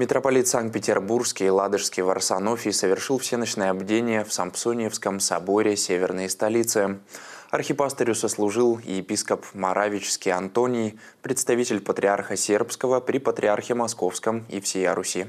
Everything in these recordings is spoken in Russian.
Митрополит Санкт-Петербургский и Ладожский Варсонофий совершил всеночное бдение в Самсониевском соборе северной столицы. Архипастырю сослужил и епископ Моравический Антоний, представитель патриарха Сербского при патриархе Московском и всея Руси.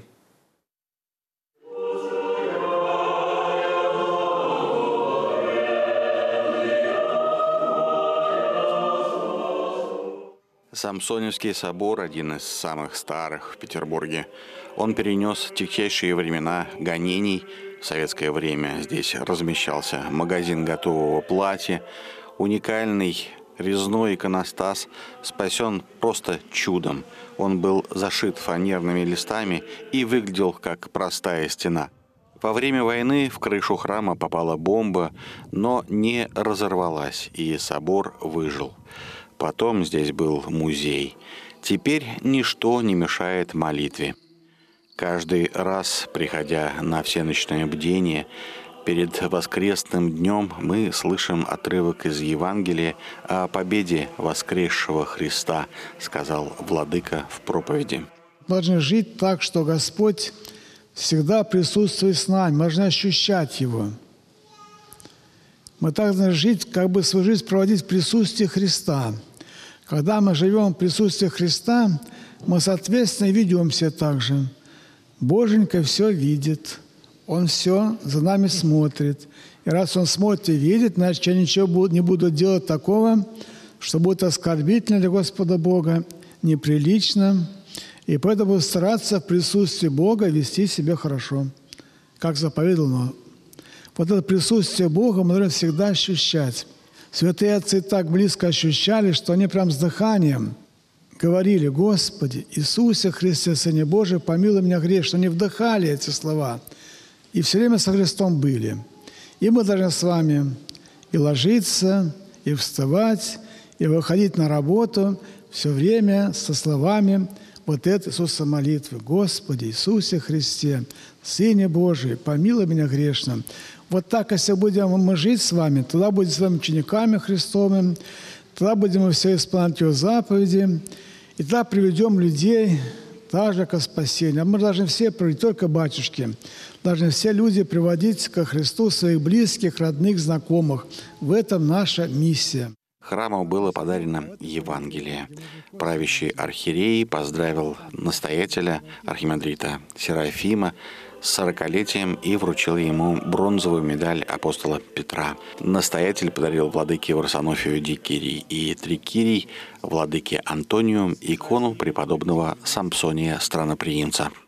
Самсоневский собор – один из самых старых в Петербурге. Он перенес тягчайшие времена гонений. В советское время здесь размещался магазин готового платья. Уникальный резной иконостас спасен просто чудом. Он был зашит фанерными листами и выглядел как простая стена. Во время войны в крышу храма попала бомба, но не разорвалась, и собор выжил. Потом здесь был музей. Теперь ничто не мешает молитве. Каждый раз, приходя на всеночное бдение, перед воскресным днем мы слышим отрывок из Евангелия о победе воскресшего Христа, сказал владыка в проповеди. Должны жить так, что Господь всегда присутствует с нами, мы должны ощущать Его. Мы так должны жить, как бы свою жизнь проводить в присутствии Христа. Когда мы живем в присутствии Христа, мы, соответственно, ведемся так же. Боженька все видит, Он все за нами смотрит. И раз Он смотрит и видит, значит, я ничего не буду делать такого, что будет оскорбительно для Господа Бога, неприлично. И поэтому буду стараться в присутствии Бога вести себя хорошо, как заповедал Он. Вот это присутствие Бога мы должны всегда ощущать. Святые отцы так близко ощущали, что они прям с дыханием говорили: «Господи, Иисусе Христе, Сыне Божий, помилуй меня грешного». Они вдыхали эти слова и все время со Христом были. И мы должны с вами и ложиться, и вставать, и выходить на работу все время со словами вот этой Иисуса молитвы: «Господи, Иисусе Христе, Сыне Божий, помилуй меня грешным». Вот так, если будем мы жить с вами, тогда будем с вами учениками Христовыми, тогда будем мы все исполнять Его заповеди, и тогда приведем людей также ко спасению. А мы должны все приводить, только батюшки, должны все люди приводить ко Христу своих близких, родных, знакомых. В этом наша миссия. Храму было подарено Евангелие. Правящий архиерей поздравил настоятеля, архимандрита Серафима, с 40-летием и вручил ему бронзовую медаль апостола Петра. Настоятель подарил владыке Варсонофию дикирий и трикирий, владыке Антонию икону преподобного Самсония Странноприимца.